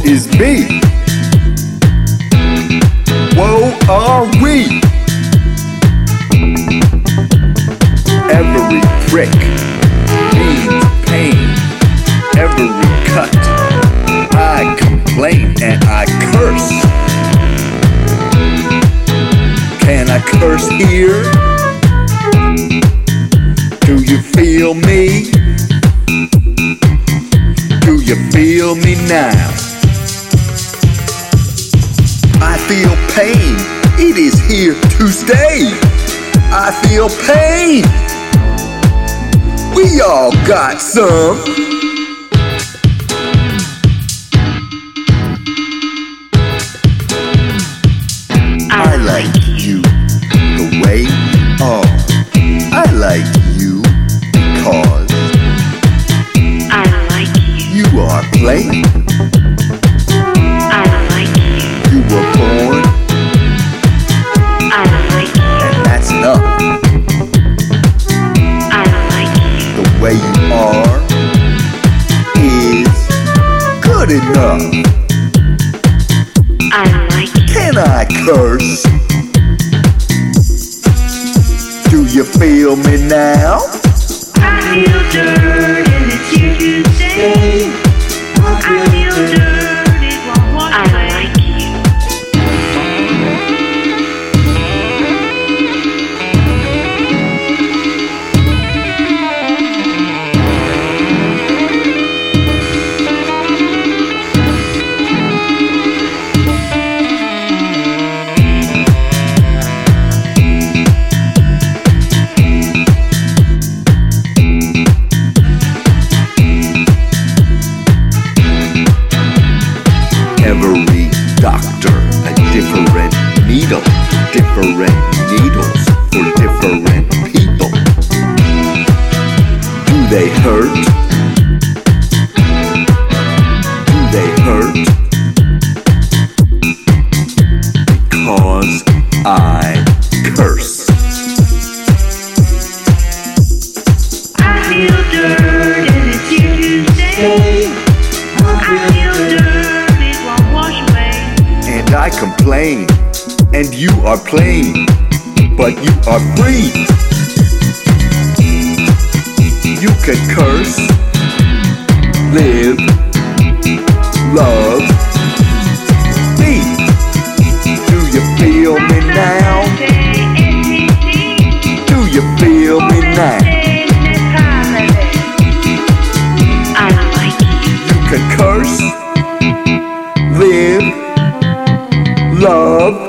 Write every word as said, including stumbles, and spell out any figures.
is me. Woe are we. Every prick means pain. Every cut, I complain and I curse. Can I curse here? Do you feel me? Do you feel me now? I feel pain, it is here to stay. I feel pain, we all got some. I like you the way you are. I like you because I like you. You are plain. I like you. You were born. I like you. And that's enough. I like you. The way you are is good enough. I like you. Can I curse? Do you feel me now? I feel dirt and it's here to stay. I feel dirt, it won't wash I away. like you. Every doctor, a different needle, different needles for different people. Do they hurt? Do they hurt? Because I curse. I feel dirt and it's here to stay. I feel dirt, it won't wash away. And I complain, and you are plain, but you are free. You can curse, live, love, be. Do you feel me now? Do you feel me now? I like you. You can curse, live, love,